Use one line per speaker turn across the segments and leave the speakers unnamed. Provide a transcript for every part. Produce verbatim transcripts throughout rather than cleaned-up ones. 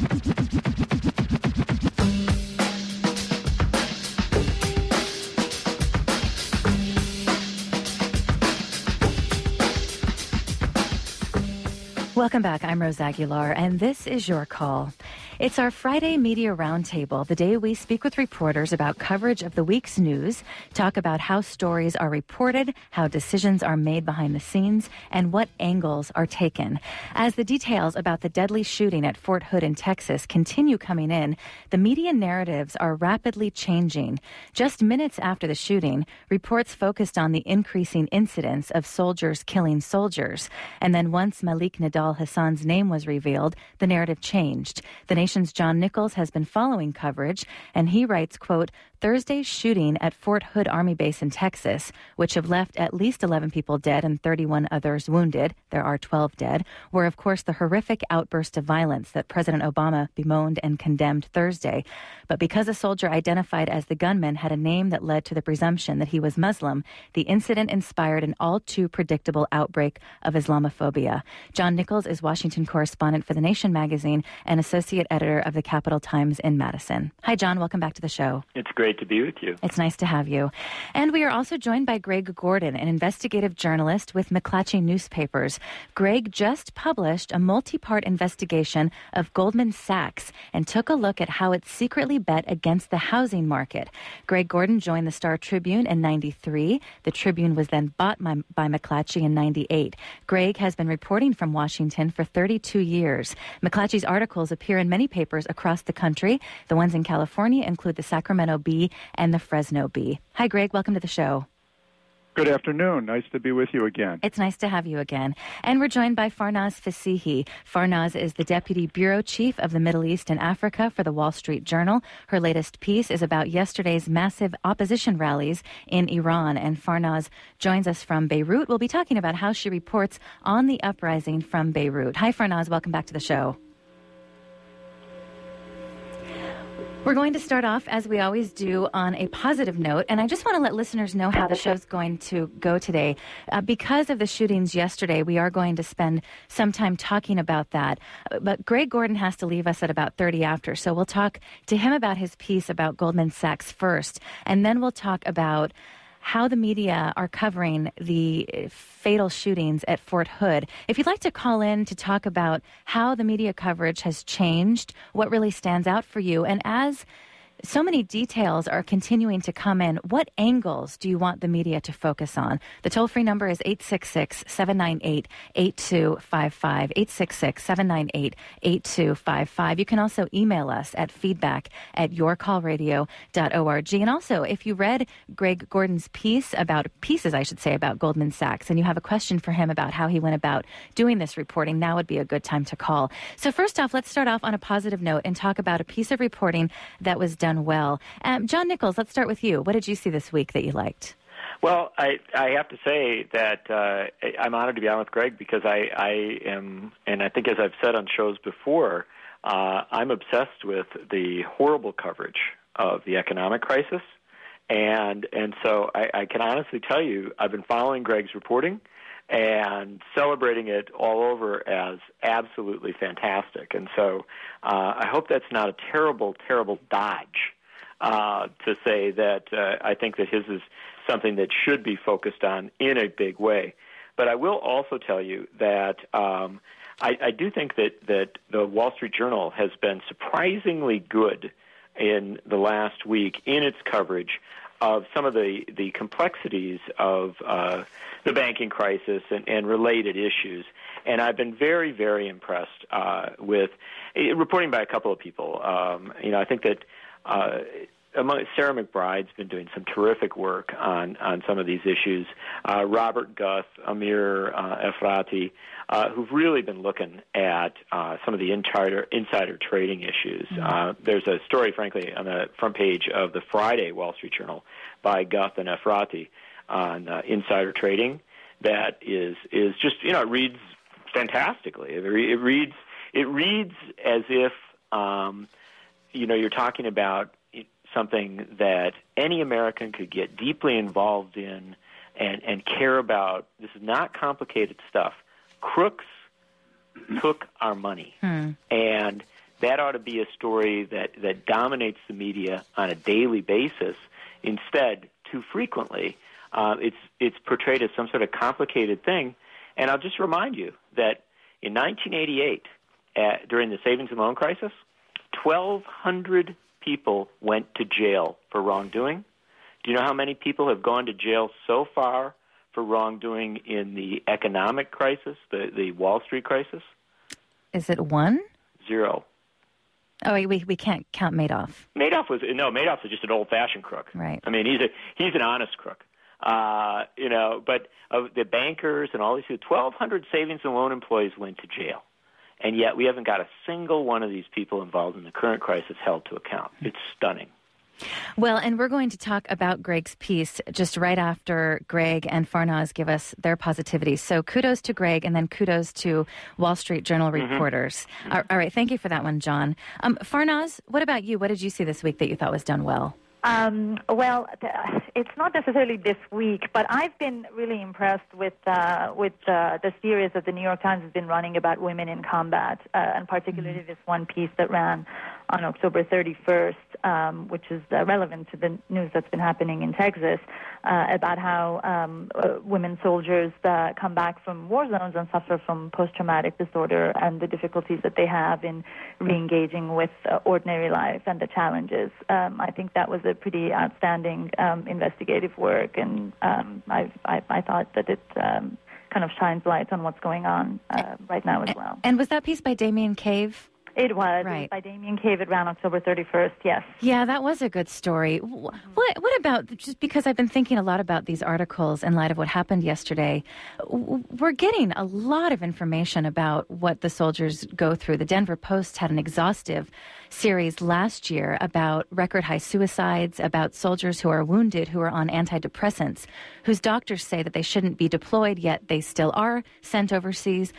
Welcome back. I'm Rose Aguilar, and this is Your Call. It's our Friday Media Roundtable, the day we speak with reporters about coverage of the week's news, talk about how stories are reported, how decisions are made behind the scenes, and what angles are taken. As the details about the deadly shooting at Fort Hood in Texas continue coming in, the media narratives are rapidly changing. Just minutes after the shooting, reports focused on the increasing incidence of soldiers killing soldiers. And then once Malik Nidal Hassan's name was revealed, the narrative changed. The Nation's John Nichols has been following coverage, and he writes, quote, Thursday's shooting at Fort Hood Army Base in Texas, which have left at least eleven people dead and thirty-one others wounded, there are twelve dead, were of course the horrific outburst of violence that President Obama bemoaned and condemned Thursday. But because a soldier identified as the gunman had a name that led to the presumption that he was Muslim, the incident inspired an all too predictable outbreak of Islamophobia. John Nichols is Washington correspondent for The Nation magazine and associate editor of the Capital Times in Madison. Hi, John. Welcome back to the show.
It's great to be with you.
It's nice to have you. And we are also joined by Greg Gordon, an investigative journalist with McClatchy Newspapers. Greg just published a multi-part investigation of Goldman Sachs and took a look at how it secretly bet against the housing market. Greg Gordon joined the Star Tribune in ninety-three. The Tribune was then bought by, by McClatchy in ninety-eight. Greg has been reporting from Washington for thirty-two years. McClatchy's articles appear in many papers across the country. The ones in California include the Sacramento Bee and the Fresno Bee. Hi, Greg. Welcome to the show.
Good afternoon. Nice to be with you again.
It's nice to have you again. And we're joined by Farnaz Fasihi. Farnaz is the Deputy Bureau Chief of the Middle East and Africa for the Wall Street Journal. Her latest piece is about yesterday's massive opposition rallies in Iran. And Farnaz joins us from Beirut. We'll be talking about how she reports on the uprising from Beirut. Hi, Farnaz. Welcome back to the show. We're going to start off, as we always do, on a positive note, and I just want to let listeners know how the show's going to go today. Uh, because of the shootings yesterday, we are going to spend some time talking about that. But Greg Gordon has to leave us at about thirty after, so we'll talk to him about his piece about Goldman Sachs first, and then we'll talk about how the media are covering the fatal shootings at Fort Hood. If you'd like to call in to talk about how the media coverage has changed, what really stands out for you, and as so many details are continuing to come in, what angles do you want the media to focus on? The toll-free number is eight six six, seven nine eight, eight two five five, eight six six, seven nine eight, eight two five five. You can also email us at feedback at your call radio dot org. And also, if you read Greg Gordon's piece about, pieces I should say, about Goldman Sachs, and you have a question for him about how he went about doing this reporting, now would be a good time to call. So first off, let's start off on a positive note and talk about a piece of reporting that was done well. Um, John Nichols, let's start with you. What did you see this week that you liked?
Well, I, I have to say that uh, I'm honored to be on with Greg because I, I am, and I think as I've said on shows before, uh, I'm obsessed with the horrible coverage of the economic crisis. And and so I, I can honestly tell you I've been following Greg's reporting and celebrating it all over as absolutely fantastic. And so uh, I hope that's not a terrible, terrible dodge uh, to say that uh, I think that his is something that should be focused on in a big way. But I will also tell you that um, I, I do think that, that the Wall Street Journal has been surprisingly good in the last week in its coverage of some of the, the complexities of uh, the banking crisis and, and related issues. And I've been very, very impressed uh, with uh, reporting by a couple of people. Um, you know, I think that uh, among, Sarah McBride's been doing some terrific work on, on some of these issues. Uh, Robert Guth, Amir uh, Efrati, uh, who've really been looking at uh, some of the insider, insider trading issues. Mm-hmm. Uh, there's a story, frankly, on the front page of the Friday Wall Street Journal by Guth and Efrati on uh, insider trading that is is just, you know, it reads fantastically. It, re- it reads it reads as if, um, you know, you're talking about something that any American could get deeply involved in and, and care about. This is not complicated stuff. Crooks took our money. Hmm. And that ought to be a story that, that dominates the media on a daily basis. Instead, too frequently, uh, it's it's portrayed as some sort of complicated thing. And I'll just remind you that in nineteen eighty-eight, uh, during the savings and loan crisis, twelve hundred people went to jail for wrongdoing. Do you know how many people have gone to jail so far for wrongdoing in the economic crisis, the, the Wall Street crisis?
Is it one?
Zero.
Oh, we we can't count Madoff.
Madoff was no. Madoff was just an old-fashioned crook.
Right.
I mean, he's a he's an honest crook. Uh, you know, but uh, the bankers and all these people, twelve hundred savings and loan employees went to jail, and yet we haven't got a single one of these people involved in the current crisis held to account. It's stunning.
Well, and we're going to talk about Greg's piece just right after Greg and Farnaz give us their positivity. So kudos to Greg, and then kudos to Wall Street Journal
Mm-hmm.
reporters. Mm-hmm. All right, thank you for that one, John. Um, Farnaz, what about you? What did you see this week that you thought was done well?
Um, well, it's not necessarily this week, but I've been really impressed with uh, with uh, the series that the New York Times has been running about women in combat, uh, and particularly mm-hmm. this one piece that ran on October thirty-first, um, which is uh, relevant to the news that's been happening in Texas, uh, about how um, uh, women soldiers uh, come back from war zones and suffer from post-traumatic disorder and the difficulties that they have in re-engaging with uh, ordinary life and the challenges. Um, I think that was a pretty outstanding um, investigative work, and um, I, I, I thought that it um, kind of shines light on what's going on uh, right now as well.
And was that piece by Damien Cave?
It was.
Right.
It was by Damien Cave. It ran October thirty-first, yes.
Yeah, that was a good story. What, what about, just because I've been thinking a lot about these articles in light of what happened yesterday, we're getting a lot of information about what the soldiers go through. The Denver Post had an exhaustive series last year about record high suicides, about soldiers who are wounded, who are on antidepressants, whose doctors say that they shouldn't be deployed, yet they still are sent overseas.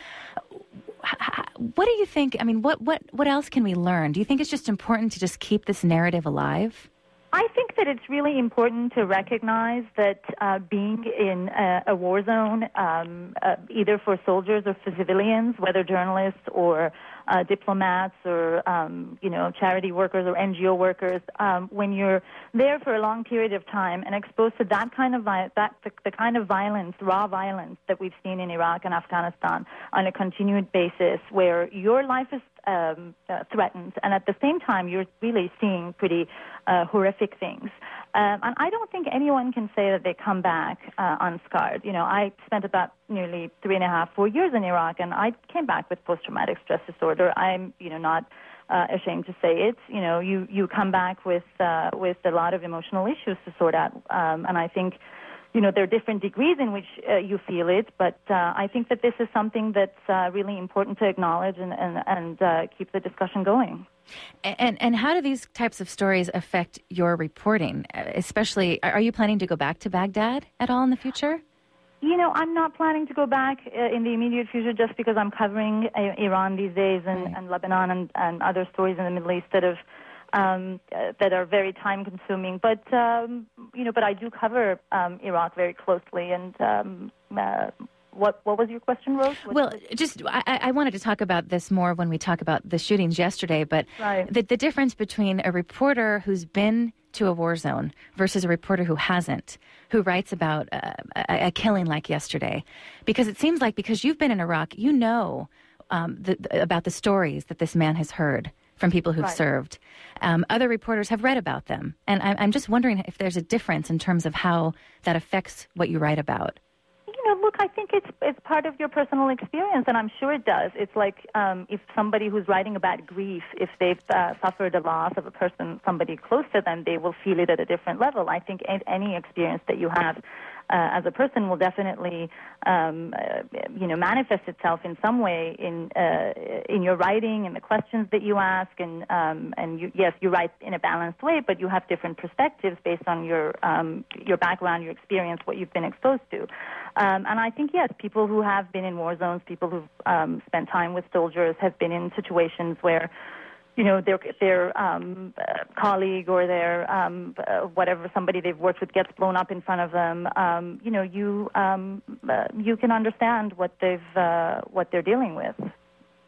What do you think? I mean, what, what, what else can we learn? Do you think it's just important to just keep this narrative alive?
I think that it's really important to recognize that uh, being in a, a war zone, um, uh, either for soldiers or for civilians, whether journalists or uh, diplomats or, um, you know, charity workers or N G O workers, um, when you're there for a long period of time and exposed to that kind of vi- that the, the kind of violence, raw violence that we've seen in Iraq and Afghanistan on a continued basis, where your life is Um, uh, threatened, and at the same time you're really seeing pretty uh, horrific things. Um, and I don't think anyone can say that they come back uh, unscarred. You know, I spent about nearly three and a half, four years in Iraq, and I came back with post-traumatic stress disorder. I'm, you know, not uh, ashamed to say it. You know, you, you come back with uh, with a lot of emotional issues to sort out, um, and I think, you know, there are different degrees in which uh, you feel it, but uh, I think that this is something that's uh, really important to acknowledge and, and, and uh, keep the discussion going.
And, and how do these types of stories affect your reporting? Especially, are you planning to go back to Baghdad at all in the future?
You know, I'm not planning to go back uh, in the immediate future just because I'm covering uh, Iran these days and, right. and Lebanon and, and other stories in the Middle East that have Um, uh, that are very time-consuming, but um, you know, but I do cover um, Iraq very closely. And um, uh, what what was your question, Rose? What
well, just I, I wanted to talk about this more when we talk about the shootings yesterday. But
right.
the the difference between a reporter who's been to a war zone versus a reporter who hasn't, who writes about uh, a, a killing like yesterday, because it seems like because you've been in Iraq, you know um, the, the, about the stories that this man has heard from people who've
right.
served. Um, other reporters have read about them. And I, I'm just wondering if there's a difference in terms of how that affects what you write about.
You know, look, I think it's it's part of your personal experience, and I'm sure it does. It's like um, if somebody who's writing about grief, if they've uh, suffered a loss of a person, somebody close to them, they will feel it at a different level. I think any experience that you have Uh, as a person will definitely, um, uh, you know, manifest itself in some way in uh, in your writing and the questions that you ask, and um, and you, yes, you write in a balanced way, but you have different perspectives based on your um, your background, your experience, what you've been exposed to, um, and I think yes, people who have been in war zones, people who've um, spent time with soldiers, have been in situations where, you know, their their um, uh, colleague or their um, uh, whatever, somebody they've worked with gets blown up in front of them. Um, you know, you um, uh, you can understand what they've uh, what they're dealing with.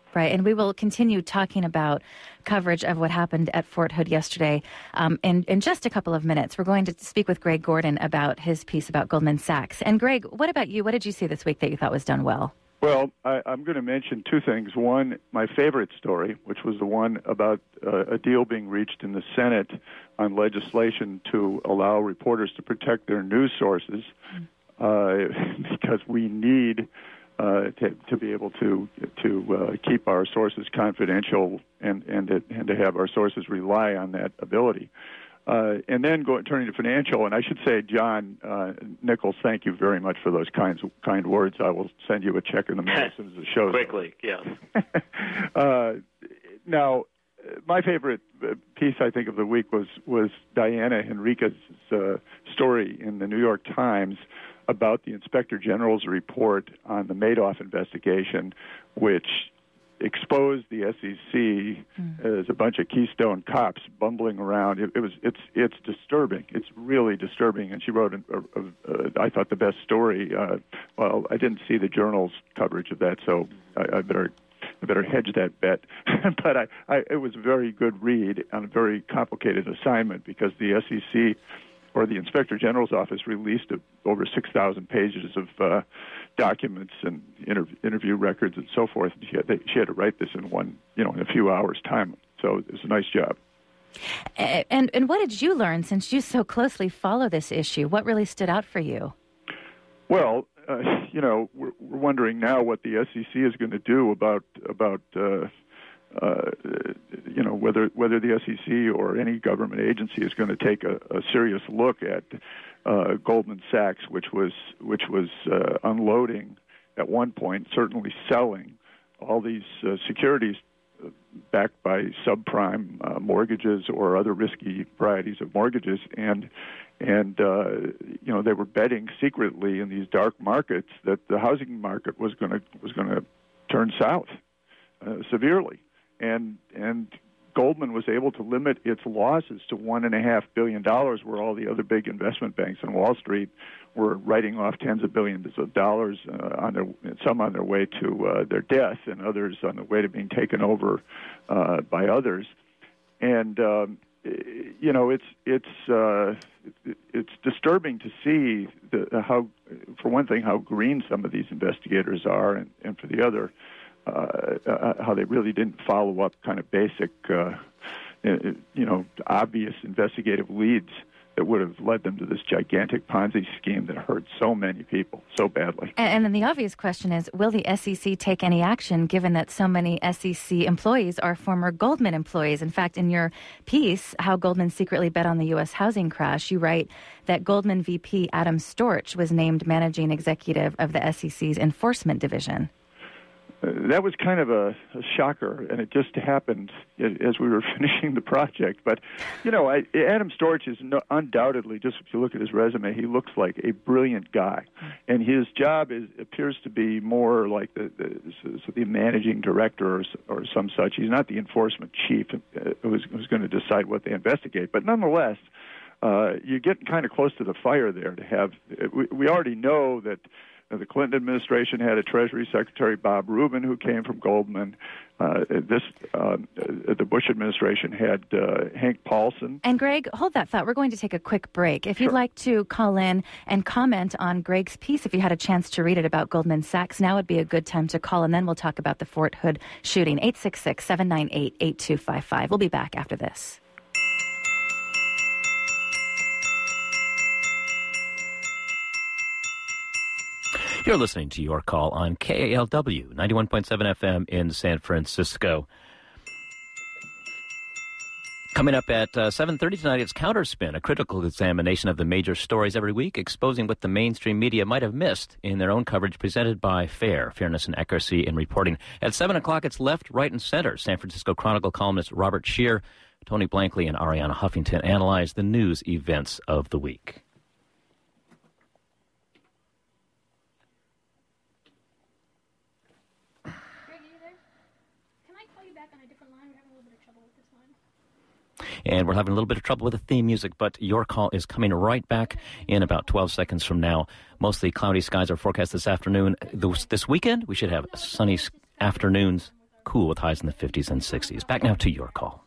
Right, and we will continue talking about coverage of what happened at Fort Hood yesterday um, in, in just a couple of minutes. We're going to speak with Greg Gordon about his piece about Goldman Sachs. And Greg, what about you? What did you see this week that you thought was done well?
Well, I, I'm going to mention two things. One, my favorite story, which was the one about uh, a deal being reached in the Senate on legislation to allow reporters to protect their news sources, uh, because we need Uh, to, to be able to to uh, keep our sources confidential and and to, and to have our sources rely on that ability. Uh, and then go, turning to financial, and I should say, John uh, Nichols, thank you very much for those kinds kind words. I will send you a check in the mail as soon as the show's
quickly. Yes.
uh, now, my favorite piece, I think, of the week was was Diana Henriquez's uh, story in the New York Times about the Inspector General's report on the Madoff investigation, which exposed the S E C mm. as a bunch of Keystone cops bumbling around. It, it was it's it's disturbing. It's really disturbing. And she wrote, a, a, a, I thought, the best story. Uh, well, I didn't see the Journal's coverage of that, so I, I better. I better hedge that bet. But I, I, it was a very good read on a very complicated assignment because the S E C or the Inspector General's office released a, over six thousand pages of uh, documents and inter- interview records and so forth. She had, they, she had to write this in one, you know, in a few hours' time. So it was a nice job.
And and what did you learn since you so closely follow this issue? What really stood out for you?
Well, uh, you know, we're, we're wondering now what the S E C is going to do about about uh, uh, you know whether whether the S E C or any government agency is going to take a, a serious look at uh, Goldman Sachs, which was which was uh, unloading at one point, certainly selling all these uh, securities backed by subprime uh, mortgages or other risky varieties of mortgages, and and uh, you know they were betting secretly in these dark markets that the housing market was going to was going to turn south uh, severely, and and Goldman was able to limit its losses to one and a half billion dollars, where all the other big investment banks on Wall Street were writing off tens of billions of dollars uh, on their some on their way to uh, their death, and others on the way to being taken over uh, by others. And um, you know, it's it's uh, it's disturbing to see the, how, for one thing, how green some of these investigators are, and, and for the other, uh, uh, how they really didn't follow up kind of basic, uh, you know, obvious investigative leads that would have led them to this gigantic Ponzi scheme that hurt so many people so badly.
And, and then the obvious question is, will the S E C take any action given that so many S E C employees are former Goldman employees? In fact, in your piece, How Goldman Secretly Bet on the U S Housing Crash, you write that Goldman V P Adam Storch was named managing executive of the S E C's enforcement division.
Uh, that was kind of a, a shocker, and it just happened as we were finishing the project. But, you know, I, Adam Storch is no, undoubtedly, just if you look at his resume, he looks like a brilliant guy. And his job is appears to be more like the, the, the managing director or, or some such. He's not the enforcement chief uh, who's, who's going to decide what they investigate. But nonetheless, uh, you're getting kind of close to the fire there to have we, we already know that the Clinton administration had a Treasury Secretary, Bob Rubin, who came from Goldman. Uh, this uh, the Bush administration had uh, Hank Paulson.
And Greg, hold that thought. We're going to take a quick break. If you'd
Sure.
like to call in and comment on Greg's piece, if you had a chance to read it about Goldman Sachs, now would be a good time to call, and then we'll talk about the Fort Hood shooting. eight six six, seven nine eight, eight two five five. We'll be back after this.
You're listening to Your Call on K A L W, ninety-one point seven F M in San Francisco. Coming up at uh, seven thirty tonight, it's Counterspin, a critical examination of the major stories every week, exposing what the mainstream media might have missed in their own coverage, presented by FAIR, Fairness and Accuracy in Reporting. At seven o'clock, it's Left, Right, and Center. San Francisco Chronicle columnist Robert Scheer, Tony Blankley, and Ariana Huffington analyze the news events of the week. And we're having a little bit of trouble with the theme music, but your call is coming right back in about twelve seconds from now. Mostly cloudy skies are forecast this afternoon. This weekend, we should have sunny afternoons, cool with highs in the fifties and sixties. Back now to your call.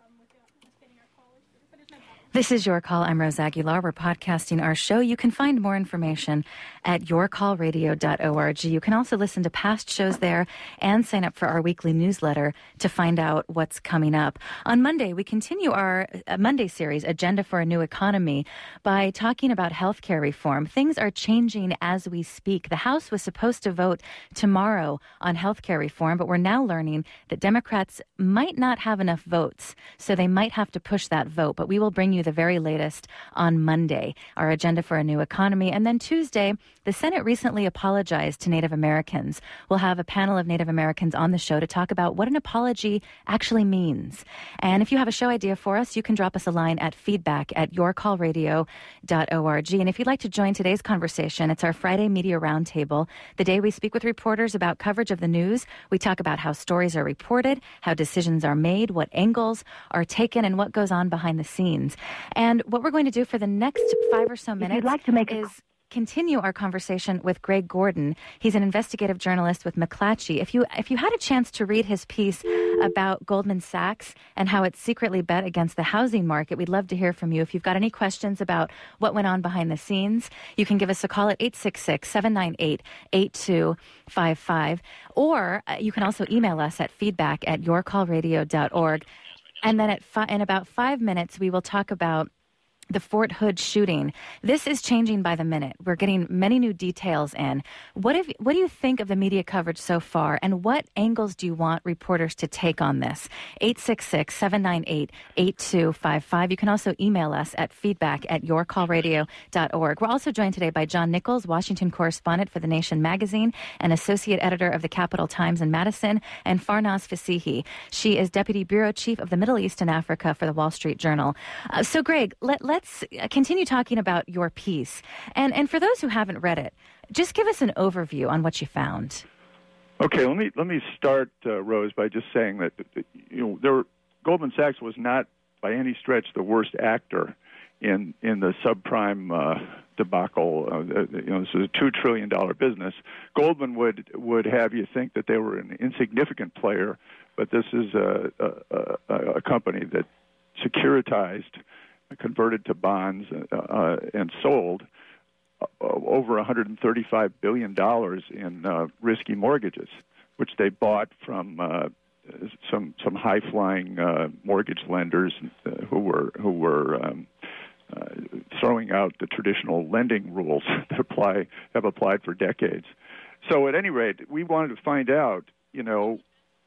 This is Your Call. I'm Rose Aguilar. We're podcasting our show. You can find more information at your call radio dot org. You can also listen to past shows there and sign up for our weekly newsletter to find out what's coming up. On Monday, we continue our uh, Monday series, Agenda for a New Economy, by talking about healthcare reform. Things are changing as we speak. The House was supposed to vote tomorrow on healthcare reform, but we're now learning that Democrats might not have enough votes, so they might have to push that vote. But we will bring you the very latest on Monday, our Agenda for a New Economy. And then Tuesday, the Senate recently apologized to Native Americans. We'll have a panel of Native Americans on the show to talk about what an apology actually means. And if you have a show idea for us, you can drop us a line at feedback at your call radio dot org. And if you'd like to join today's conversation, it's our Friday Media Roundtable, the day we speak with reporters about coverage of the news. We talk about how stories are reported, how decisions are made, what angles are taken, and what goes on behind the scenes. And what we're going to do for the next five or so minutes
if you'd like to make a-
is continue our conversation with Greg Gordon. He's an investigative journalist with McClatchy. If you if you had a chance to read his piece about Goldman Sachs and how it secretly bet against the housing market, we'd love to hear from you. If you've got any questions about what went on behind the scenes, you can give us a call at eight six six, seven nine eight, eight two five five, or uh, you can also email us at feedback at your call radio dot org. And then at fi- in about five minutes, we will talk about the Fort Hood shooting. This is changing by the minute. We're getting many new details in. What if, what do you think of the media coverage so far, and what angles do you want reporters to take on this? eight six six, seven nine eight, eight two five five. You can also email us at feedback at your call radio dot org. We're also joined today by John Nichols, Washington correspondent for The Nation magazine and associate editor of the Capital Times in Madison, and Farnaz Fasihi. She is deputy bureau chief of the Middle East and Africa for the Wall Street Journal. Uh, so, Greg, let, let Let's continue talking about your piece. And and for those who haven't read it, just give us an overview on what you found.
Okay, let me let me start, uh, Rose, by just saying that you know there, Goldman Sachs was not by any stretch the worst actor in in the subprime uh, debacle. Uh, you know, this is a two trillion dollar business. Goldman would would have you think that they were an insignificant player, but this is a a, a, a company that securitized, converted to bonds, uh, and sold uh, over one hundred thirty-five billion dollars in uh, risky mortgages, which they bought from uh, some some high-flying uh, mortgage lenders uh, who were who were um, uh, throwing out the traditional lending rules that apply have applied for decades. So, at any rate, we wanted to find out, you know,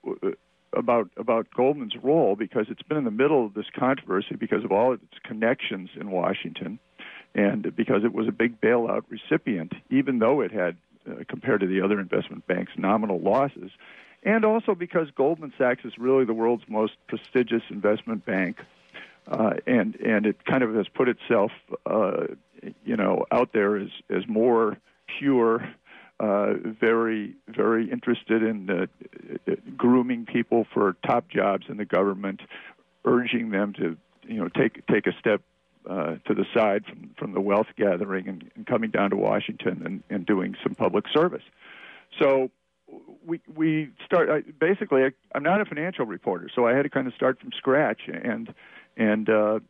about about Goldman's role, because it's been in the middle of this controversy because of all of its connections in Washington, and because it was a big bailout recipient, even though it had, uh, compared to the other investment banks, nominal losses, and also because Goldman Sachs is really the world's most prestigious investment bank, uh, and and it kind of has put itself, uh, you know, out there as as more pure. Uh, very, very interested in uh, grooming people for top jobs in the government, urging them to, you know, take take a step uh, to the side from, from the wealth gathering and, and coming down to Washington and, and doing some public service. So we we start. I, basically, I, I'm not a financial reporter, so I had to kind of start from scratch and and. Uh,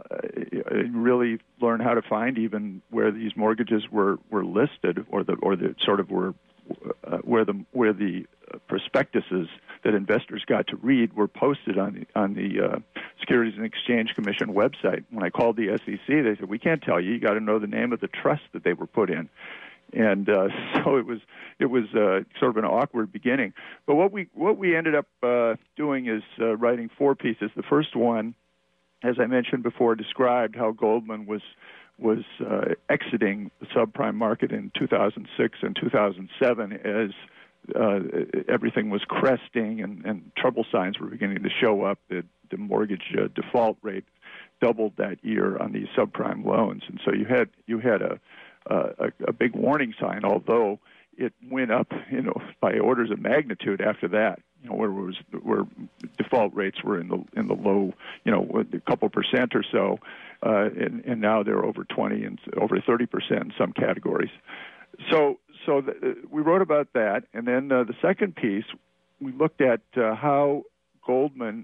Uh, really learn how to find even where these mortgages were, were listed, or the or the sort of were uh, where the where the prospectuses that investors got to read were posted on the, on the uh, Securities and Exchange Commission website. When I called the S E C, they said, "We can't tell you. You got to know the name of the trust that they were put in." And uh, so it was it was uh, sort of an awkward beginning. But what we what we ended up uh, doing is uh, writing four pieces. The first one, as I mentioned before, described how Goldman was was uh, exiting the subprime market in two thousand six and two thousand seven as uh, everything was cresting and, and trouble signs were beginning to show up. The, the mortgage uh, default rate doubled that year on these subprime loans, and so you had you had a a, a big warning sign, although it went up, you know, by orders of magnitude after that. You know, where it was where default rates were in the in the low, you know, a couple percent or so, uh, and, and now they're over twenty and over thirty percent in some categories. So, so the, we wrote about that, and then uh, the second piece we looked at uh, how Goldman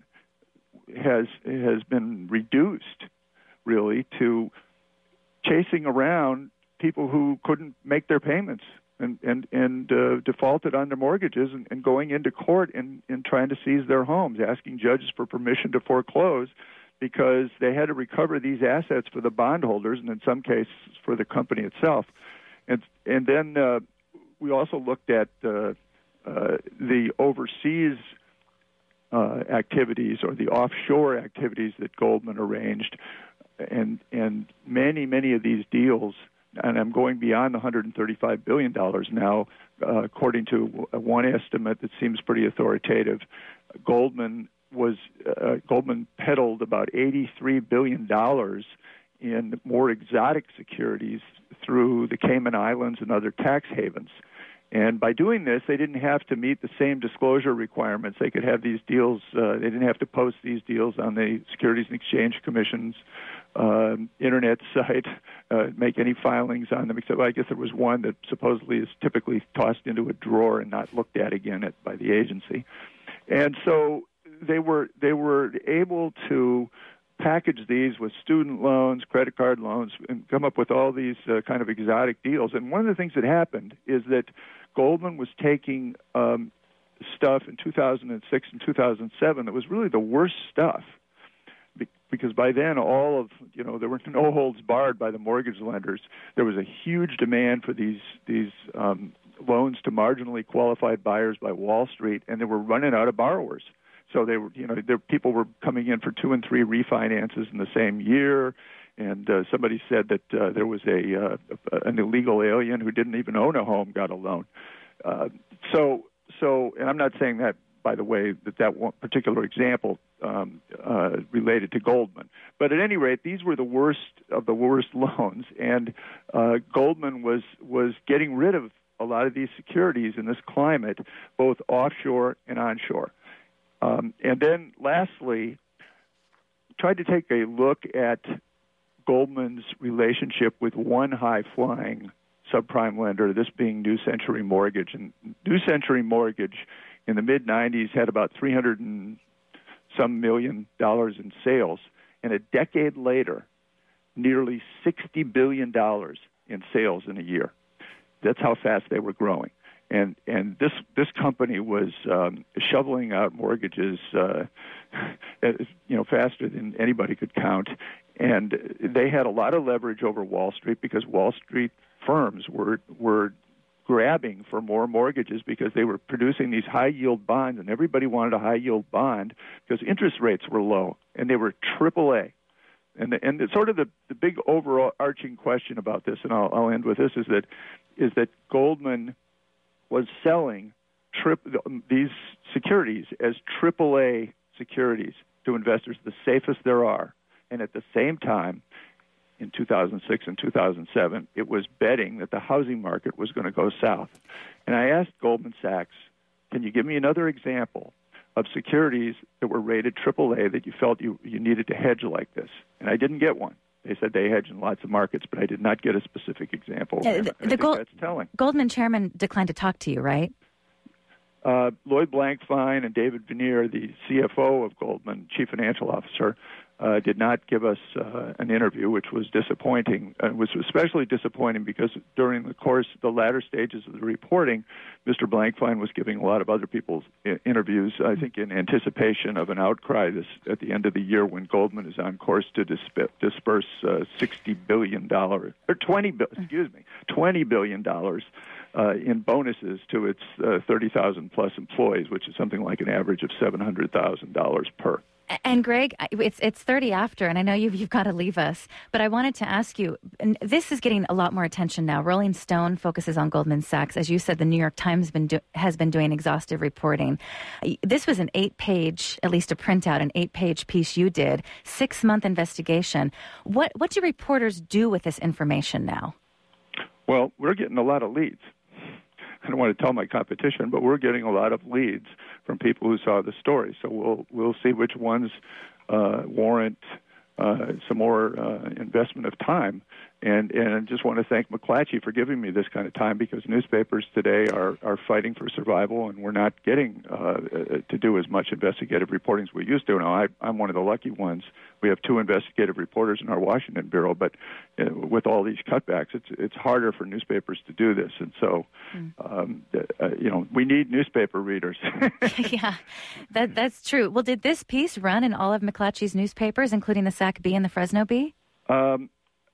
has has been reduced, really, to chasing around people who couldn't make their payments and and and uh, defaulted on their mortgages and, and going into court and, and trying to seize their homes, asking judges for permission to foreclose because they had to recover these assets for the bondholders and in some cases for the company itself. And and then uh, we also looked at uh, uh, the overseas uh, activities or the offshore activities that Goldman arranged, and and many many of these deals. And I'm going beyond the one hundred thirty-five billion dollars now, uh, according to one estimate that seems pretty authoritative. Goldman was uh, Goldman peddled about eighty-three billion dollars in more exotic securities through the Cayman Islands and other tax havens. And by doing this, they didn't have to meet the same disclosure requirements. They could have these deals, uh, they didn't have to post these deals on the Securities and Exchange Commission's uh, internet site, uh, make any filings on them, except I guess there was one that supposedly is typically tossed into a drawer and not looked at again at, by the agency. And so they were they were able to package these with student loans, credit card loans, and come up with all these uh, kind of exotic deals. And one of the things that happened is that Goldman was taking um, stuff in two thousand six and two thousand seven that was really the worst stuff, be- because by then all of, you know, there were no holds barred by the mortgage lenders. There was a huge demand for these these um, loans to marginally qualified buyers by Wall Street, and they were running out of borrowers. So they were, you know, there, people were coming in for two and three refinances in the same year. And uh, somebody said that uh, there was a uh, an illegal alien who didn't even own a home got a loan. Uh, so, so, and I'm not saying that, by the way, that that one particular example um, uh, related to Goldman. But at any rate, these were the worst of the worst loans, and uh, Goldman was was getting rid of a lot of these securities in this climate, both offshore and onshore. Um, and then, lastly, tried to take a look at Goldman's relationship with one high-flying subprime lender, this being New Century Mortgage. And New Century Mortgage in the mid nineties had about three hundred and some million dollars in sales. And a decade later, nearly sixty billion dollars in sales in a year. That's how fast they were growing. And and this this company was um, shoveling out mortgages, uh, you know, faster than anybody could count. And they had a lot of leverage over Wall Street because Wall Street firms were were grabbing for more mortgages because they were producing these high yield bonds, and everybody wanted a high yield bond because interest rates were low and they were triple A. And the, and the, sort of the, the big overarching question about this, and I'll, I'll end with this, is that is that Goldman was selling trip, these securities as triple A securities to investors, the safest there are. And at the same time, in two thousand six and two thousand seven, it was betting that the housing market was going to go south. And I asked Goldman Sachs, can you give me another example of securities that were rated triple A that you felt you, you needed to hedge like this? And I didn't get one. They said they hedge in lots of markets, but I did not get a specific example.
Uh, the
I think
Gold,
that's telling.
Goldman chairman declined to talk to you, right?
Uh, Lloyd Blankfein and David Vanier, the C F O of Goldman, chief financial officer, uh, did not give us uh, an interview, which was disappointing. It was especially disappointing because during the course, the latter stages of the reporting, Mister Blankfein was giving a lot of other people's I- interviews, I think in anticipation of an outcry this at the end of the year when Goldman is on course to disp- disperse uh, sixty billion dollars, or twenty, excuse me, twenty billion dollars Uh, in bonuses to its uh, thirty thousand plus employees, which is something like an average of seven hundred thousand dollars per.
And Greg, it's it's thirty after, and I know you've you've got to leave us, but I wanted to ask you, and this is getting a lot more attention now. Rolling Stone focuses on Goldman Sachs. As you said, the New York Times been do, has been doing exhaustive reporting. This was an eight-page, at least a printout, an eight-page piece you did, six-month investigation. What what do reporters do with this information now?
Well, we're getting a lot of leads. I don't want to tell my competition, but we're getting a lot of leads from people who saw the story. So we'll we'll see which ones uh, warrant uh, some more uh, investment of time And and I just want to thank McClatchy for giving me this kind of time, because newspapers today are, are fighting for survival, and we're not getting uh, to do as much investigative reporting as we used to. Now, I, I'm one of the lucky ones. We have two investigative reporters in our Washington bureau, but uh, with all these cutbacks, it's it's harder for newspapers to do this. And so, mm. um, uh, you know, we need newspaper readers.
Yeah, that that's true. Well, did this piece run in all of McClatchy's newspapers, including the Sac Bee and the Fresno Bee?
Um,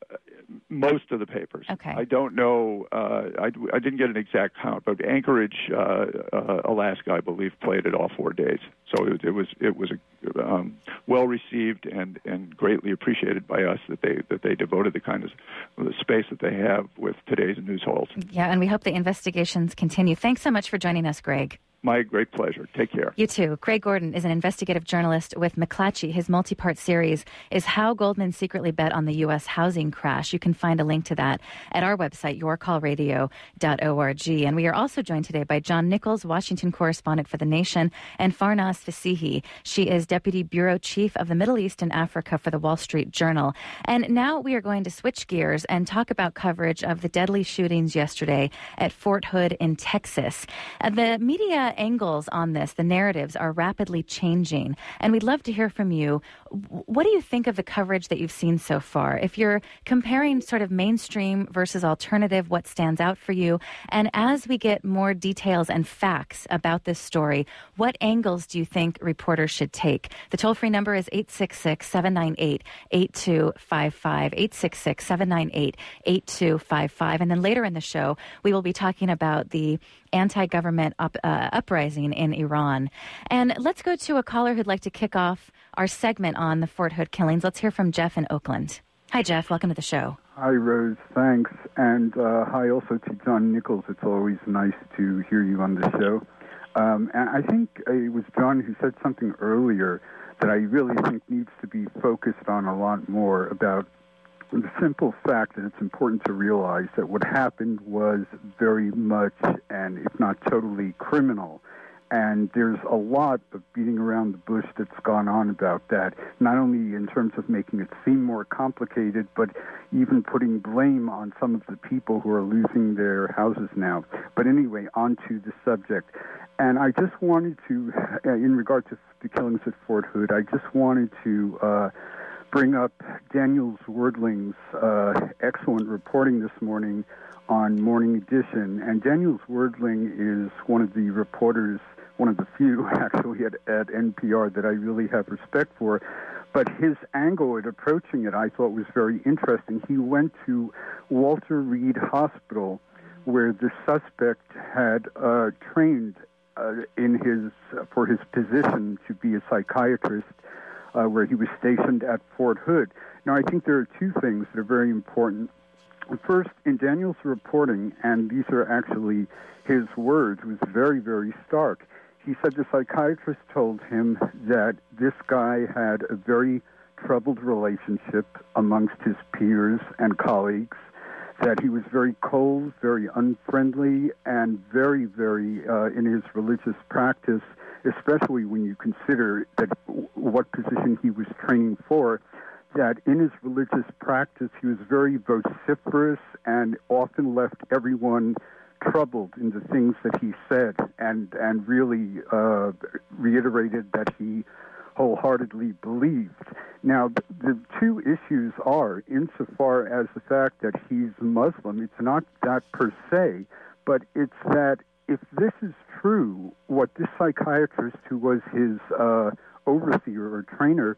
most of the papers.
Okay.
I don't know. Uh, I, I didn't get an exact count, but Anchorage, uh, uh, Alaska, I believe, played it all four days. So it, it was it was a, um, well received and, and greatly appreciated by us that they that they devoted the kind of the space that they have with today's news holes.
Yeah, and we hope the investigations continue. Thanks so much for joining us, Greg.
My great pleasure. Take care.
You too. Greg Gordon is an investigative journalist with McClatchy. His multi-part series is How Goldman Secretly Bet on the U S Housing Crash. You can find a link to that at our website, your call radio dot org. And we are also joined today by John Nichols, Washington correspondent for The Nation, and Farnaz Fasihi. She is Deputy Bureau Chief of the Middle East and Africa for the Wall Street Journal. And now we are going to switch gears and talk about coverage of the deadly shootings yesterday at Fort Hood in Texas. Uh, the media angles on this, the narratives, are rapidly changing. And we'd love to hear from you. What do you think of the coverage that you've seen so far? If you're comparing sort of mainstream versus alternative, what stands out for you? And as we get more details and facts about this story, what angles do you think reporters should take? The toll-free number is eight six six, seven nine eight, eight two five five, eight six six, seven nine eight, eight two five five. And then later in the show, we will be talking about the anti-government up, uh, uprising in Iran. And let's go to a caller who'd like to kick off our segment on the Fort Hood killings. Let's hear from Jeff in Oakland. Hi, Jeff. Welcome to the show.
Hi, Rose. Thanks. And uh, hi also to John Nichols. It's always nice to hear you on the show. Um, and I think it was John who said something earlier that I really think needs to be focused on a lot more, about the simple fact that it's important to realize that what happened was very much, and if not totally, criminal. And there's a lot of beating around the bush that's gone on about that, not only in terms of making it seem more complicated, but even putting blame on some of the people who are losing their houses now. But anyway, on to the subject. And I just wanted to, in regard to the killings at Fort Hood, I just wanted to uh, bring up Daniel Zwerdling's uh, excellent reporting this morning on Morning Edition. And Daniel Zwerdling is one of the reporters, one of the few actually at, at N P R that I really have respect for. But his angle at approaching it I thought was very interesting. He went to Walter Reed Hospital, where the suspect had uh, trained uh, in his uh, for his position to be a psychiatrist, uh, where he was stationed at Fort Hood. Now, I think there are two things that are very important. First, in Daniel's reporting, and these are actually his words, was very, very stark. He said the psychiatrist told him that this guy had a very troubled relationship amongst his peers and colleagues, that he was very cold, very unfriendly, and very, very, uh, in his religious practice, especially when you consider that what position he was training for, that in his religious practice he was very vociferous and often left everyone troubled in the things that he said, and and really uh, reiterated that he wholeheartedly believed. Now, the, the two issues are, insofar as the fact that he's Muslim, it's not that per se, but it's that if this is true, what this psychiatrist, who was his uh, overseer or trainer,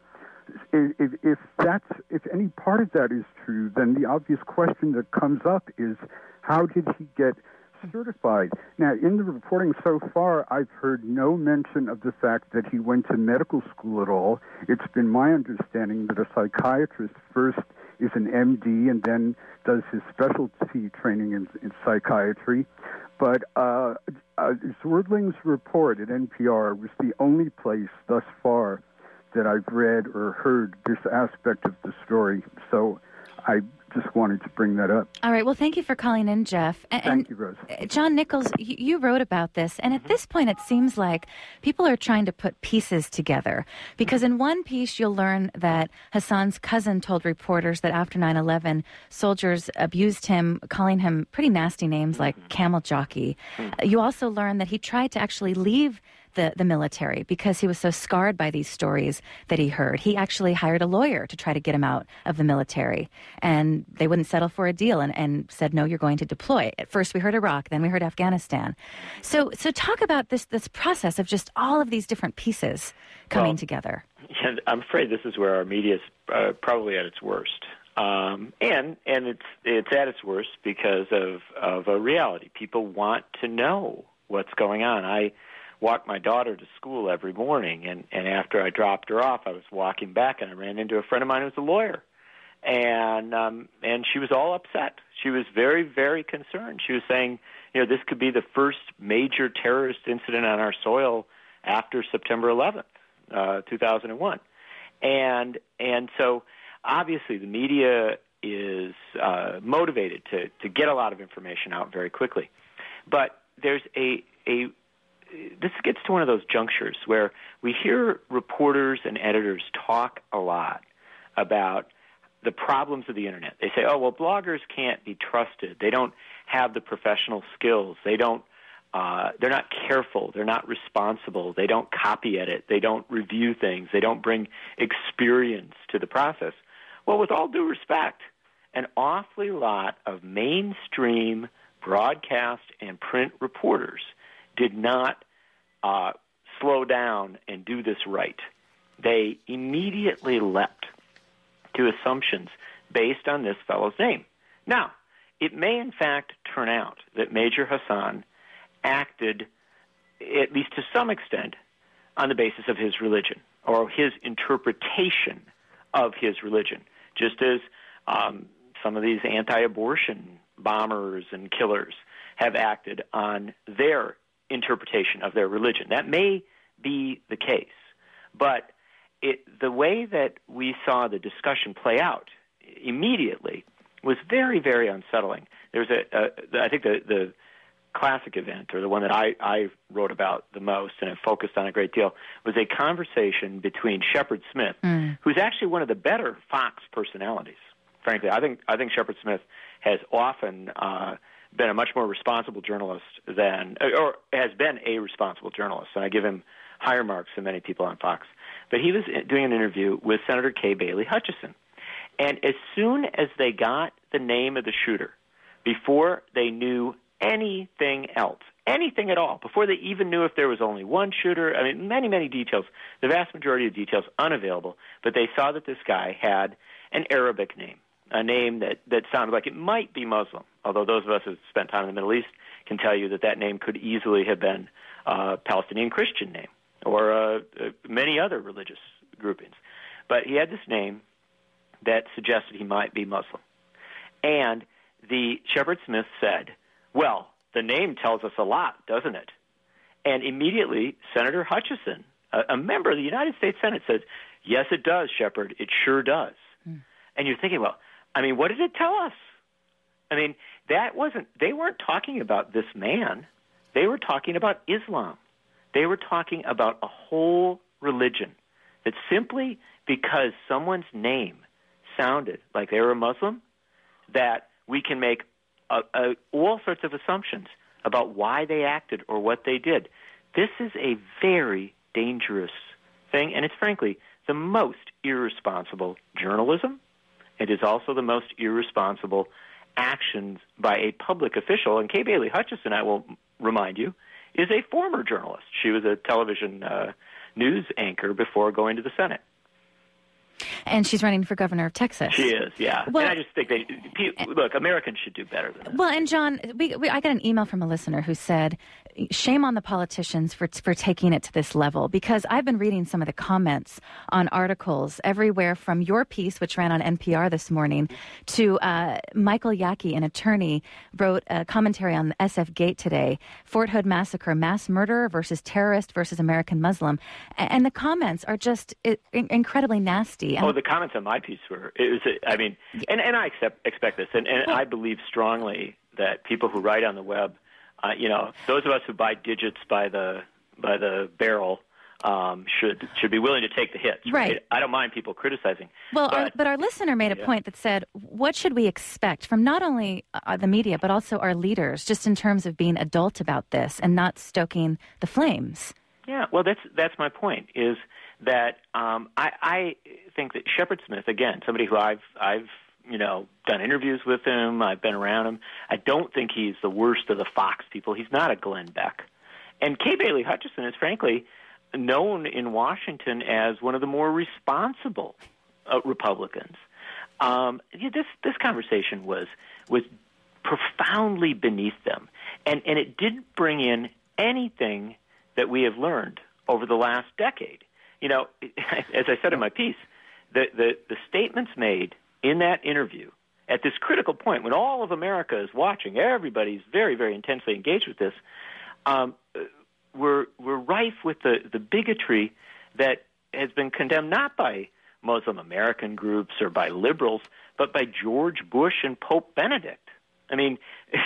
if, if that's if any part of that is true, then the obvious question that comes up is, how did he get certified? Now, in the reporting so far, I've heard no mention of the fact that he went to medical school at all. It's been my understanding that a psychiatrist first is an M D and then does his specialty training in, in psychiatry. But uh, uh, Zwerdling's report at N P R was the only place thus far that I've read or heard this aspect of the story. So I just wanted to bring that up.
All right. Well, thank you for calling in, Jeff. And,
thank you, Rose.
John Nichols, you, you wrote about this, and at this point, it seems like people are trying to put pieces together. Because in one piece, you'll learn that Hassan's cousin told reporters that after nine eleven, soldiers abused him, calling him pretty nasty names like camel jockey. You also learn that he tried to actually leave The, the military because he was so scarred by these stories that he heard. He actually hired a lawyer to try to get him out of the military, and they wouldn't settle for a deal and, and said, no, you're going to deploy. At first we heard Iraq, then we heard Afghanistan. So so talk about this this process of just all of these different pieces coming
well,
together.
And I'm afraid this is where our media is uh, probably at its worst. Um, and and it's it's at its worst because of, of a reality. People want to know what's going on. I walked my daughter to school every morning, and, and after I dropped her off, I was walking back, and I ran into a friend of mine who was a lawyer, and um, and she was all upset. She was very, very concerned. She was saying, you know, this could be the first major terrorist incident on our soil after September eleventh, uh, two thousand one, and and so obviously the media is uh, motivated to to get a lot of information out very quickly, but there's a a this gets to one of those junctures where we hear reporters and editors talk a lot about the problems of the internet. They say, oh, well, bloggers can't be trusted. They don't have the professional skills. They don't, uh, they're not careful. They're not responsible. They don't copy edit. They don't review things. They don't bring experience to the process. Well, with all due respect, an awfully lot of mainstream broadcast and print reporters did not uh, slow down and do this right. They immediately leapt to assumptions based on this fellow's name. Now, it may in fact turn out that Major Hassan acted, at least to some extent, on the basis of his religion or his interpretation of his religion, just as um, some of these anti-abortion bombers and killers have acted on their interpretation of their religion. That may be the case, but it, the way that we saw the discussion play out immediately was very, very unsettling. There's a, a I think the, the classic event, or the one that I, I wrote about the most and have focused on a great deal, was a conversation between Shepard Smith, mm. who's actually one of the better Fox personalities. Frankly, I think I think Shepard Smith has often uh, been a much more responsible journalist than, or has been a responsible journalist, and I give him higher marks than many people on Fox. But he was doing an interview with Senator Kay Bailey Hutchison, and as soon as they got the name of the shooter, before they knew anything else, anything at all, before they even knew if there was only one shooter, I mean, many, many details, the vast majority of details unavailable, but they saw that this guy had an Arabic name, a name that, that sounded like it might be Muslim, although those of us who spent time in the Middle East can tell you that that name could easily have been a Palestinian Christian name or uh, uh, many other religious groupings. But he had this name that suggested he might be Muslim. And the Shepard Smith said, well, the name tells us a lot, doesn't it? And immediately, Senator Hutchison, a, a member of the United States Senate, says, yes, it does, Shepard, it sure does. Hmm. And you're thinking, well, I mean, what did it tell us? I mean, that wasn't, they weren't talking about this man. They were talking about Islam. They were talking about a whole religion that simply because someone's name sounded like they were a Muslim, that we can make a, a, all sorts of assumptions about why they acted or what they did. This is a very dangerous thing, and it's frankly the most irresponsible journalism. It is also the most irresponsible actions by a public official. And Kay Bailey Hutchison, I will remind you, is a former journalist. She was a television uh, news anchor before going to the Senate.
And she's running for governor of Texas.
She is, yeah. Well, and I just think they look. Americans should do better than that.
Well, and John, we, we, I got an email from a listener who said, shame on the politicians for for taking it to this level, because I've been reading some of the comments on articles everywhere from your piece, which ran on N P R this morning, to uh, Michael Yaki, an attorney, wrote a commentary on the S F Gate today, Fort Hood Massacre, mass murderer versus terrorist versus American Muslim. And the comments are just incredibly nasty.
Oh, the comments on my piece were, it was, I mean, and, and I accept, expect this, and, and I believe strongly that people who write on the web, uh, you know, those of us who buy digits by the by the barrel um, should should be willing to take the hits. Right. right? I don't mind people criticizing.
Well,
but
our, but our listener made a
yeah.
point that said, what should we expect from not only uh, the media, but also our leaders, just in terms of being adult about this and not stoking the flames?
Yeah, well, that's that's my point, is that um, I, I think that Shepard Smith, again, somebody who I've I've you know done interviews with him, I've been around him. I don't think he's the worst of the Fox people. He's not a Glenn Beck, and Kay Bailey Hutchison is frankly known in Washington as one of the more responsible uh, Republicans. Um, yeah, this this conversation was was profoundly beneath them, and and it didn't bring in anything that we have learned over the last decade. You know, as I said in my piece, the, the, the statements made in that interview at this critical point when all of America is watching, everybody's very, very intensely engaged with this, um, were, were rife with the, the bigotry that has been condemned not by Muslim American groups or by liberals, but by George Bush and Pope Benedict. I mean,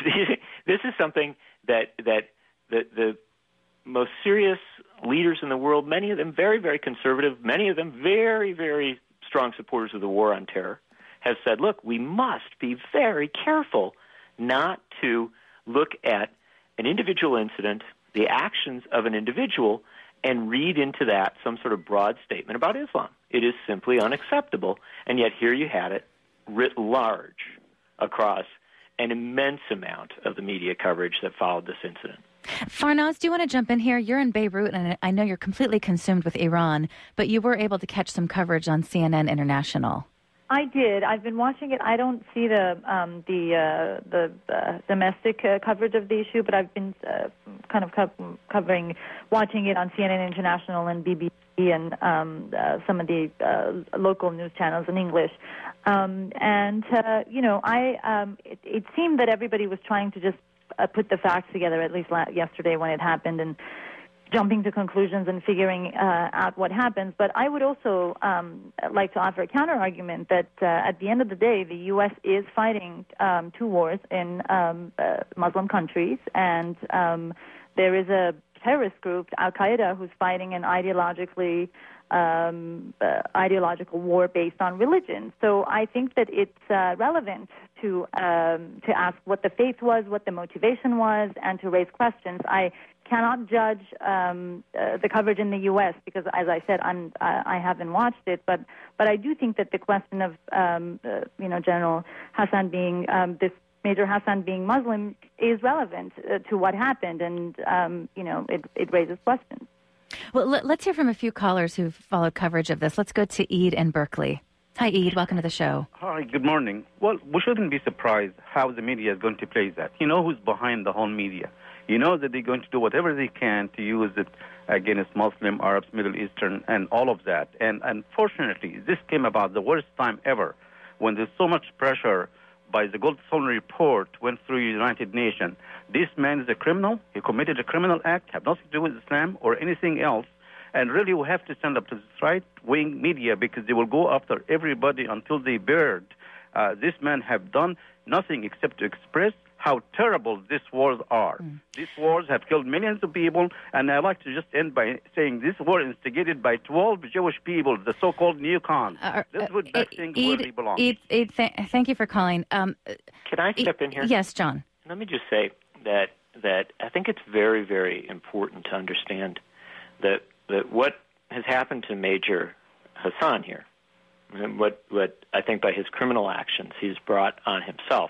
this is something that, that the, the most serious leaders in the world, many of them very, very conservative, many of them very, very strong supporters of the war on terror, have said, look, we must be very careful not to look at an individual incident, the actions of an individual, and read into that some sort of broad statement about Islam. It is simply unacceptable, and yet here you had it writ large across an immense amount of the media coverage that followed this incident.
Farnaz, do you want to jump in here? You're in Beirut, and I know you're completely consumed with Iran, but you were able to catch some coverage on C N N International.
I did. I've been watching it. I don't see the um, the uh, the uh, domestic uh, coverage of the issue, but I've been uh, kind of co- covering, watching it on C N N International and B B C and um, uh, some of the uh, local news channels in English. Um, and uh, you know, I um, it, it seemed that everybody was trying to just Uh, put the facts together, at least la- yesterday when it happened, and jumping to conclusions and figuring uh, out what happens. But I would also um, like to offer a counter-argument that uh, at the end of the day, the U S is fighting um, two wars in um, uh, Muslim countries, and um, there is a terrorist group, Al-Qaeda, who's fighting an ideologically um, uh, ideological war based on religion. So I think that it's uh, relevant to um, to ask what the faith was, what the motivation was, and to raise questions. I cannot judge um, uh, the coverage in the U S because, as I said, I'm, uh, I haven't watched it. But but I do think that the question of um, uh, you know General Hassan being um, this Major Hassan being Muslim is relevant uh, to what happened, and um, you know it, it raises questions.
Well, let's hear from a few callers who've followed coverage of this. Let's go to Eid in Berkeley. Hi, Eid. Welcome to the show.
Hi, good morning. Well, we shouldn't be surprised how the media is going to play that. You know who's behind the whole media. You know that they're going to do whatever they can to use it against Muslim, Arabs, Middle Eastern, and all of that. And unfortunately, this came about the worst time ever when there's so much pressure by the Goldstone report went through the United Nations. This man is a criminal. He committed a criminal act, have nothing to do with Islam or anything else. And really, we have to stand up to this right-wing media because they will go after everybody until they buried. Uh, this man have done nothing except to express how terrible these wars are. Mm. These wars have killed millions of people, and I'd like to just end by saying this war instigated by twelve Jewish people, the so-called neocons. Uh, this would uh, thing
Eid,
where they belong.
Eid, Eid, th- thank you for calling. Um,
Can I step in here?
Yes, John.
Let me just say that that I think it's very, very important to understand that that what has happened to Major Hassan here, and what, what I think by his criminal actions he's brought on himself,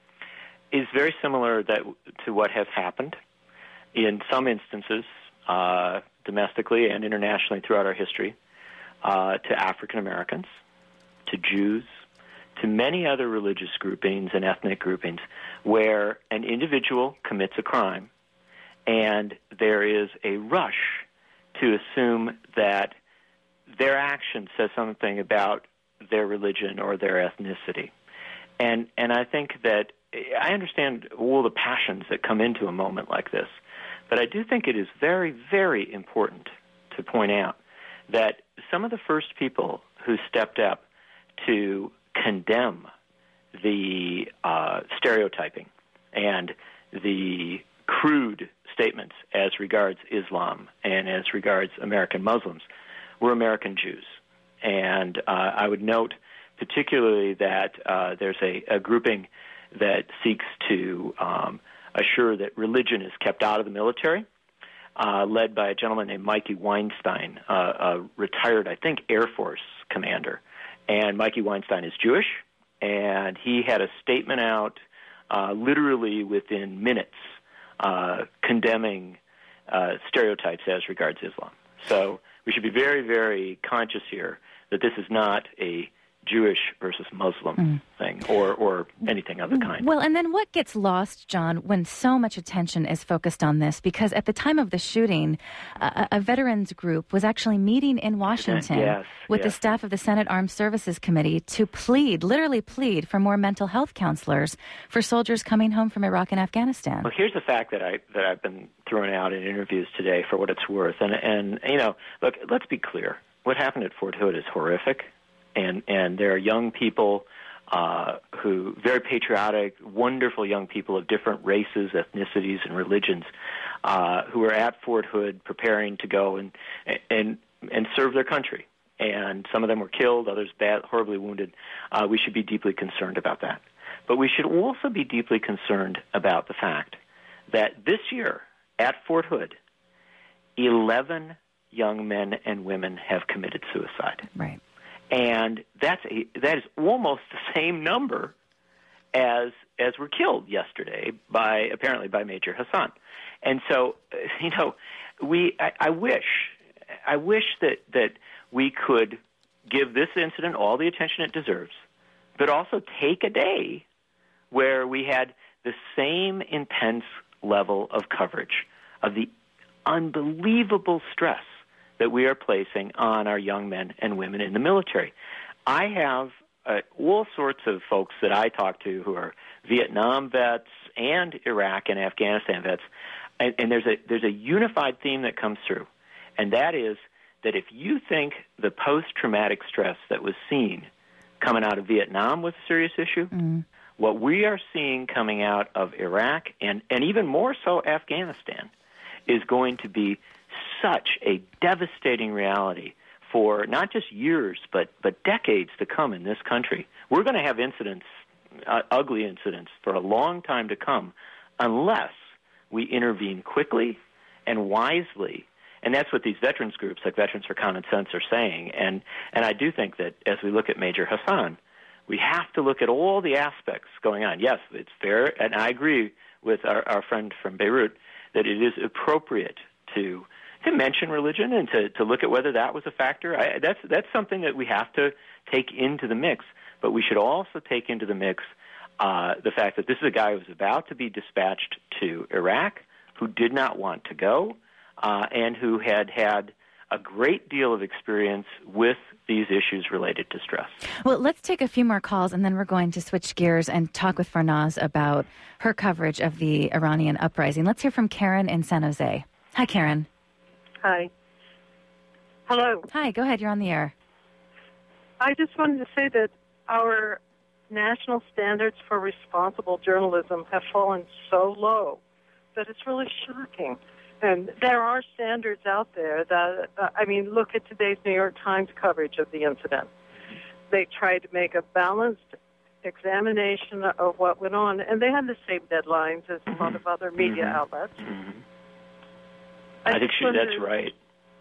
is very similar that, to what has happened in some instances, uh, domestically and internationally throughout our history, uh, to African Americans, to Jews, to many other religious groupings and ethnic groupings, where an individual commits a crime and there is a rush to assume that their action says something about their religion or their ethnicity. And and I think that I understand all the passions that come into a moment like this, but I do think it is very, very important to point out that some of the first people who stepped up to condemn the uh, stereotyping and the crude statements as regards Islam and as regards American Muslims were American Jews. And uh, I would note particularly that uh, there's a, a grouping that seeks to um, assure that religion is kept out of the military, uh, led by a gentleman named Mikey Weinstein, uh, a retired, I think, Air Force commander. And Mikey Weinstein is Jewish, and he had a statement out uh, literally within minutes uh, condemning uh, stereotypes as regards Islam. So we should be very, very conscious here that this is not a Jewish versus Muslim mm. thing or, or anything of the kind.
Well, and then what gets lost, John, when so much attention is focused on this? Because at the time of the shooting, a, a veterans group was actually meeting in Washington
yes,
with
yes.
the staff of the Senate Armed Services Committee to plead, literally plead, for more mental health counselors for soldiers coming home from Iraq and Afghanistan.
Well, here's the fact that, I, that I've been throwing out in interviews today for what it's worth. And, and, you know, look, let's be clear. What happened at Fort Hood is horrific. And and there are young people uh, who, very patriotic, wonderful young people of different races, ethnicities, and religions, uh, who are at Fort Hood preparing to go and and and serve their country. And some of them were killed, others bad, horribly wounded. Uh, we should be deeply concerned about that. But we should also be deeply concerned about the fact that this year at Fort Hood, eleven young men and women have committed suicide.
Right.
And that's a, that is almost the same number as as were killed yesterday by apparently by Major Hassan. And so, you know, we I, I wish I wish that that we could give this incident all the attention it deserves, but also take a day where we had the same intense level of coverage of the unbelievable stress that we are placing on our young men and women in the military. I have uh, all sorts of folks that I talk to who are Vietnam vets and Iraq and Afghanistan vets, and, and there's a there's a unified theme that comes through, and that is that if you think the post-traumatic stress that was seen coming out of Vietnam was a serious issue, mm. what we are seeing coming out of Iraq and, and even more so Afghanistan is going to be such a devastating reality for not just years, but, but decades to come in this country. We're going to have incidents, uh, ugly incidents, for a long time to come unless we intervene quickly and wisely. And that's what these veterans groups like Veterans for Common Sense are saying. And, and I do think that as we look at Major Hassan, we have to look at all the aspects going on. Yes, it's fair, and I agree with our, our friend from Beirut that it is appropriate to to mention religion and to, to look at whether that was a factor. I, that's that's something that we have to take into the mix. But we should also take into the mix uh, the fact that this is a guy who was about to be dispatched to Iraq, who did not want to go, uh, and who had had a great deal of experience with these issues related to stress.
Well, let's take a few more calls, and then we're going to switch gears and talk with Farnaz about her coverage of the Iranian uprising. Let's hear from Karen in San Jose. Hi, Karen.
Hi. Hello.
Hi, go ahead. You're on the air.
I just wanted to say that our national standards for responsible journalism have fallen so low that it's really shocking. And there are standards out there that, uh, I mean, look at today's New York Times coverage of the incident. They tried to make a balanced examination of what went on, and they had the same deadlines as a lot of other media mm-hmm. outlets.
Mm-hmm. I, I think she, that's right.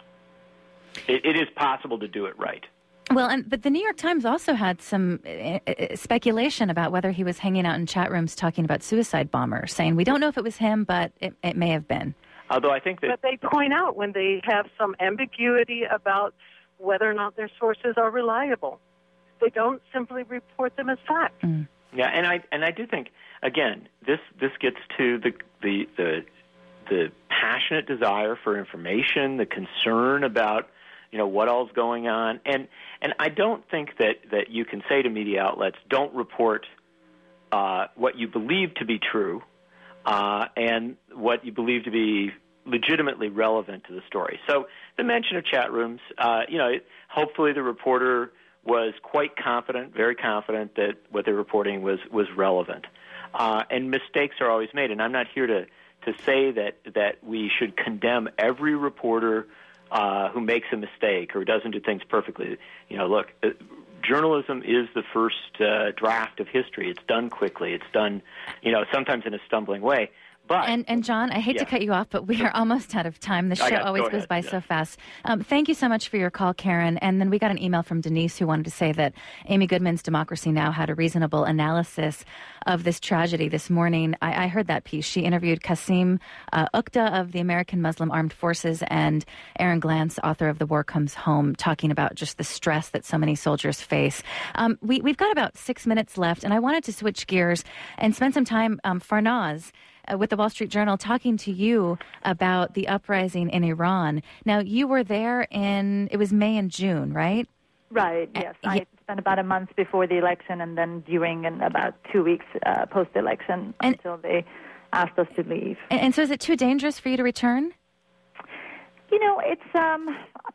It, it is possible to do it right.
Well, and but the New York Times also had some uh, speculation about whether he was hanging out in chat rooms talking about suicide bombers, saying we don't know if it was him, but it, it may have been.
Although I think that...
But they point out when they have some ambiguity about whether or not their sources are reliable. They don't simply report them as fact.
Mm.
Yeah, and I and I do think, again, this this gets to the the the, the passionate desire for information, the concern about, you know, what all's going on. And and I don't think that, that you can say to media outlets, don't report uh, what you believe to be true uh, and what you believe to be legitimately relevant to the story. So the mention of chat rooms, uh, you know, hopefully the reporter was quite confident, very confident that what they're reporting was, was relevant. Uh, and mistakes are always made. And I'm not here to, to say that, that we should condemn every reporter uh, who makes a mistake or doesn't do things perfectly. You know, look, uh, journalism is the first uh, draft of history. It's done quickly. It's done, you know, sometimes in a stumbling way. But,
and, and John, I hate
yeah.
to cut you off, but we are almost out of time. The show
got,
always
go
goes
ahead.
by
yeah.
so fast. Um, thank you so much for your call, Karen. And then we got an email from Denise who wanted to say that Amy Goodman's Democracy Now! Had a reasonable analysis of this tragedy this morning. I, I heard that piece. She interviewed Qasim uh, Uqda of the American Muslim Armed Forces and Aaron Glantz, author of The War Comes Home, talking about just the stress that so many soldiers face. Um, we, we've got about six minutes left, and I wanted to switch gears and spend some time, um, Farnaz, Uh, with the Wall Street Journal, talking to you about the uprising in Iran. Now, you were there in, it was May and June, right?
Right, yes.
Uh,
I spent about a month before the election and then during and about two weeks uh, post-election
and,
until they asked us to leave.
And, and so is it too dangerous for you to return?
You know, it's... Um,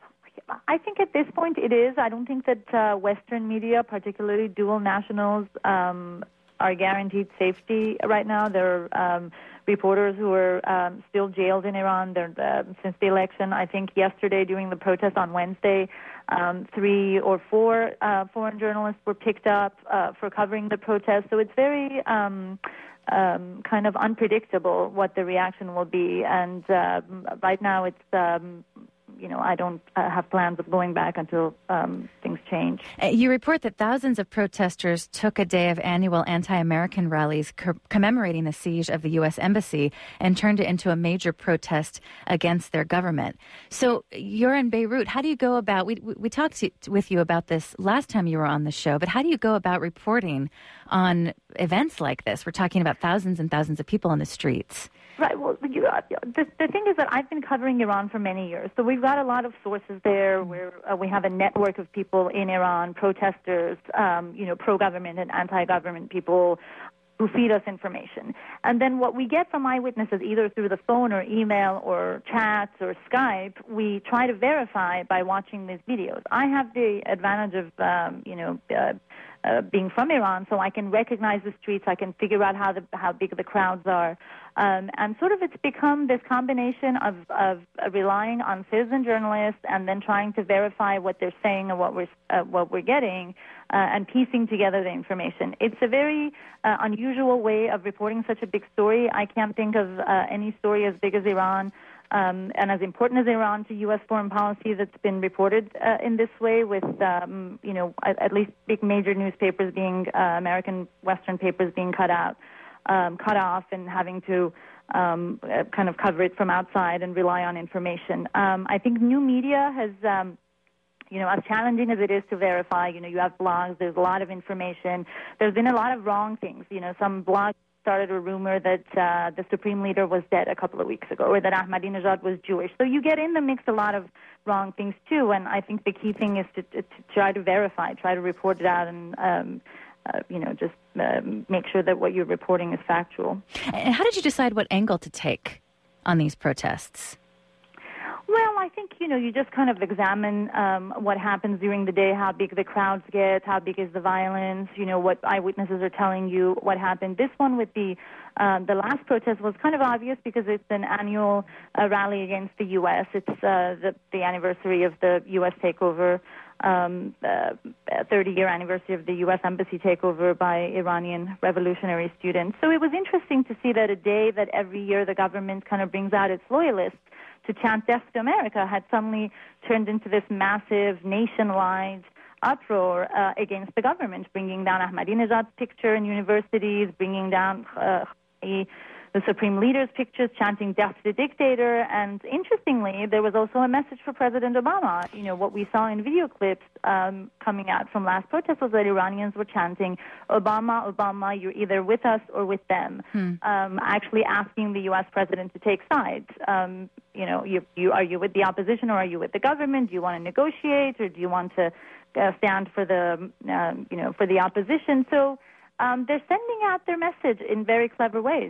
I think at this point it is. I don't think that uh, Western media, particularly dual nationals, um, are guaranteed safety right now. There are um, reporters who are um, still jailed in Iran They're, uh, since the election. I think yesterday during the protest on Wednesday, um, three or four uh, foreign journalists were picked up uh, for covering the protest. So it's very um, um, kind of unpredictable what the reaction will be. And uh, right now it's... Um, You know, I don't uh, have plans of going back until um, things change.
You report that thousands of protesters took a day of annual anti-American rallies co- commemorating the siege of the U S Embassy and turned it into a major protest against their government. So you're in Beirut. How do you go about, we, we talked to, with you about this last time you were on the show, but how do you go about reporting on events like this? We're talking about thousands and thousands of people on the streets.
Right. Well, you, uh, the, the thing is that I've been covering Iran for many years, so we've got a lot of sources there. Where uh, we have a network of people in Iran, protesters, um, you know, pro-government and anti-government people who feed us information. And then what we get from eyewitnesses, either through the phone or email or chats or Skype, we try to verify by watching these videos. I have the advantage of, um, you know. Uh, Uh, being from Iran, so I can recognize the streets, I can figure out how the how big the crowds are, um, and sort of it's become this combination of, of uh, relying on citizen journalists and then trying to verify what they're saying and what we're uh, what we're getting, uh, and piecing together the information. It's a very uh, unusual way of reporting such a big story. I can't think of uh, any story as big as Iran. Um, and as important as Iran to U S foreign policy that's been reported uh, in this way with, um, you know, at, at least big major newspapers being, uh, American Western papers being cut out, um, cut off and having to um, uh, kind of cover it from outside and rely on information. Um, I think new media has, um, you know, as challenging as it is to verify, you know, you have blogs, there's a lot of information. There's been a lot of wrong things, you know, some blogs started a rumor that uh, the Supreme Leader was dead a couple of weeks ago, or that Ahmadinejad was Jewish. So you get in the mix a lot of wrong things too, and I think the key thing is to, to, to try to verify, try to report it out, and um, uh, you know, just uh, make sure that what you're reporting is factual.
And how did you decide what angle to take on these protests?
Well, I think, you know, you just kind of examine um, what happens during the day, how big the crowds get, how big is the violence, you know, what eyewitnesses are telling you, what happened. This one with the uh, the last protest was kind of obvious because it's an annual uh, rally against the U S. It's uh, the, the anniversary of the U S takeover, um, uh, thirty-year anniversary of the U S embassy takeover by Iranian revolutionary students. So it was interesting to see that a day that every year the government kind of brings out its loyalists to chant death to America had suddenly turned into this massive nationwide uproar uh, against the government, bringing down Ahmadinejad's picture in universities, bringing down uh, the supreme leader's pictures chanting death to the dictator. And interestingly, there was also a message for President Obama. You know, what we saw in video clips um, coming out from last protest was that Iranians were chanting, Obama, Obama, you're either with us or with them, hmm. um, actually asking the U S president to take sides. Um, you know, you, you, are you with the opposition or are you with the government? Do you want to negotiate or do you want to uh, stand for the, um, you know, for the opposition? So um, they're sending out their message in very clever ways.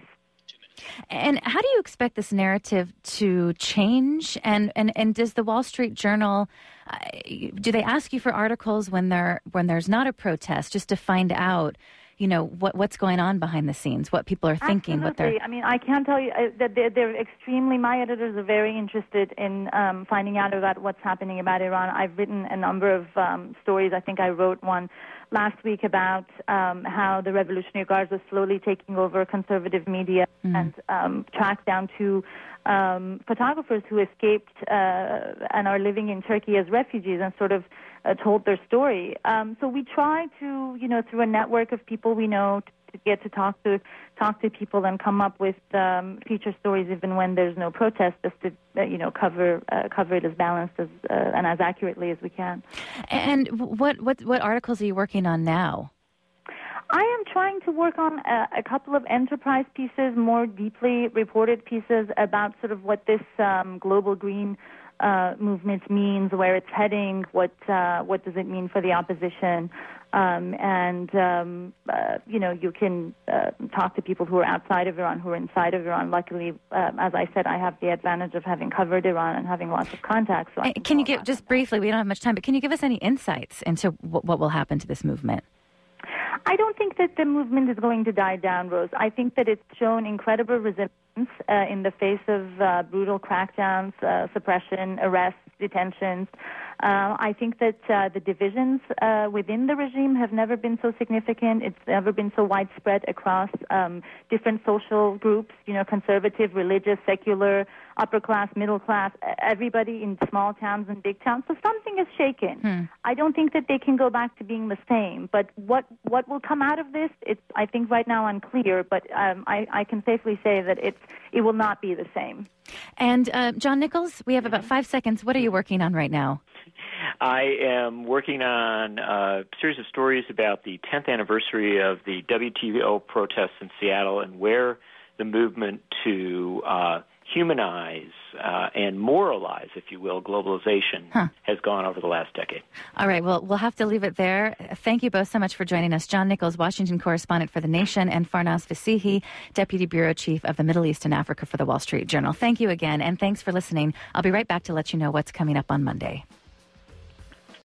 And how do you expect this narrative to change? And, and, and does the Wall Street Journal, uh, do they ask you for articles when there when there's not a protest, just to find out, you know, what what's going on behind the scenes, what people are thinking?
Absolutely.
What they're...
I mean, I can't tell you uh, that they're, they're extremely, my editors are very interested in um, finding out about what's happening about Iran. I've written a number of um, stories. I think I wrote one last week about um, how the Revolutionary Guards are slowly taking over conservative media mm. and um, tracked down to um, photographers who escaped uh, and are living in Turkey as refugees and sort of uh, told their story. Um, so we try to, you know, through a network of people we know, to, to get to talk to talk to people and come up with um, feature stories even when there's no protest, just to, uh, you know, cover uh, cover it as balanced as uh, and as accurately as we can.
And what what what articles are you working on now?
I am trying to work on a, a couple of enterprise pieces, more deeply reported pieces about sort of what this um, global green uh, movement means, where it's heading, what uh, what does it mean for the opposition, um, and um, uh, you know, you can uh, talk to people who are outside of Iran, who are inside of Iran. Luckily, uh, as I said, I have the advantage of having covered Iran and having lots of contacts. So
can, can you give just briefly? We don't have much time, but can you give us any insights into what, what will happen to this movement?
I don't think that the movement is going to die down, Rose. I think that it's shown incredible resilience uh, in the face of uh, brutal crackdowns, uh, suppression, arrests, detentions. Uh, I think that uh, the divisions uh, within the regime have never been so significant. It's never been so widespread across um, different social groups, you know, conservative, religious, secular, upper class, middle class, everybody in small towns and big towns. So something is shaken. Hmm. I don't think that they can go back to being the same. But what what will come out of this, it's, I think, right now unclear. But um, I, I can safely say that it's it will not be the same.
And uh, John Nichols, we have about five seconds. What are you working on right now?
I am working on a series of stories about the tenth anniversary of the W T O protests in Seattle and where the movement to uh, humanize uh, and moralize, if you will, globalization huh. has gone over the last decade.
All right. Well, we'll have to leave it there. Thank you both so much for joining us. John Nichols, Washington correspondent for The Nation, and Farnaz Fasihi, Deputy Bureau Chief of the Middle East and Africa for The Wall Street Journal. Thank you again, and thanks for listening. I'll be right back to let you know what's coming up on Monday.